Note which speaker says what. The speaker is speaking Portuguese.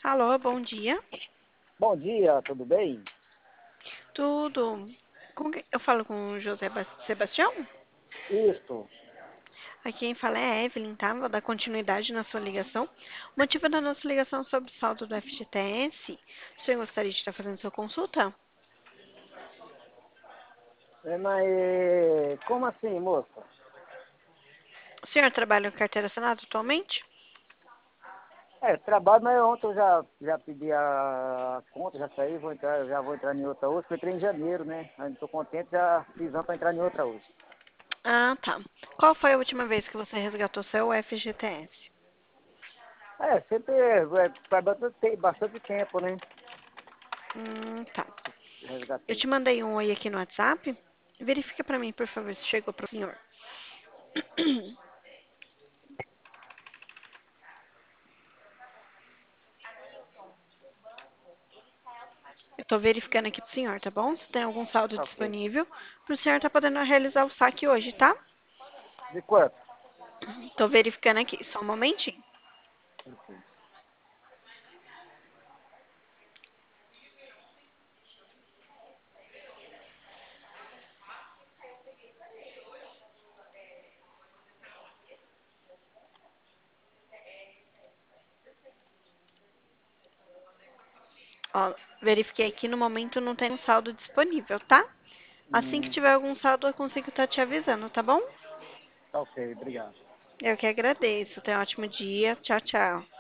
Speaker 1: Alô, bom dia.
Speaker 2: Bom dia, tudo bem?
Speaker 1: Tudo. Eu falo com o José Sebastião?
Speaker 2: Isto.
Speaker 1: Aqui quem fala é a Evelyn, tá? Vou dar continuidade na sua ligação. O motivo da nossa ligação é sobre o saldo do FGTS. O senhor gostaria de estar fazendo sua consulta?
Speaker 2: Mas como assim, moça?
Speaker 1: O senhor trabalha com carteira assinada atualmente?
Speaker 2: Trabalho, mas ontem eu já pedi a conta, já saí, já vou entrar em outra hoje, porque eu entrei em janeiro, né? Ainda estou contente, já fiz para entrar em outra hoje.
Speaker 1: Ah, tá. Qual foi a última vez que você resgatou seu FGTS?
Speaker 2: Sempre faz bastante tempo, né?
Speaker 1: Tá. Eu
Speaker 2: Resgatei.
Speaker 1: te mandei um oi aqui no WhatsApp. Verifica pra mim, por favor, se chegou pro senhor. Eu tô verificando aqui pro senhor, tá bom? Se tem algum saldo
Speaker 2: Tá ok.
Speaker 1: disponível, pro senhor tá podendo realizar o saque hoje, tá?
Speaker 2: De quanto?
Speaker 1: Tô verificando aqui, só um momentinho. Ó, verifiquei aqui, no momento não tem um saldo disponível, tá? Assim que
Speaker 2: Hum,
Speaker 1: tiver algum saldo, eu consigo estar te avisando, tá bom?
Speaker 2: tá ok, obrigado.
Speaker 1: Eu que agradeço. Tenha um ótimo dia. Tchau, tchau.